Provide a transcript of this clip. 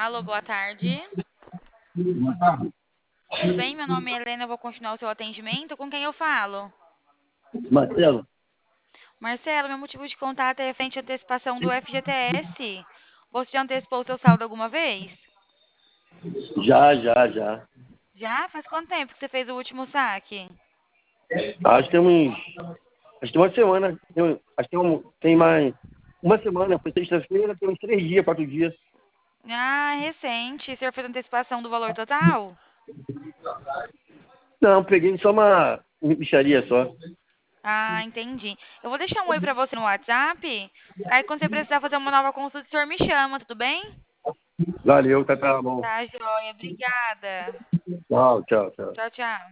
Alô, boa tarde. Tudo bem? Meu nome é Helena, eu vou continuar o seu atendimento. Com quem eu falo? Marcelo, Marcelo, meu motivo de contato é referente à antecipação do FGTS. Você já antecipou o seu saldo alguma vez? já. Já? Faz quanto tempo que você fez o último saque? Acho que tem uns. Acho que tem uma semana. Acho que tem mais. Uma semana, foi sexta-feira, tem uns 3 dias, 4 dias. Ah, recente. O senhor fez antecipação do valor total? Não, peguei só uma bicharia só. Ah, entendi. Eu vou deixar um oi pra você no WhatsApp. Aí quando você precisar fazer uma nova consulta, o senhor me chama, tudo bem? Valeu, tá bom. Tá, joia. Obrigada. Tchau. Tchau, tchau.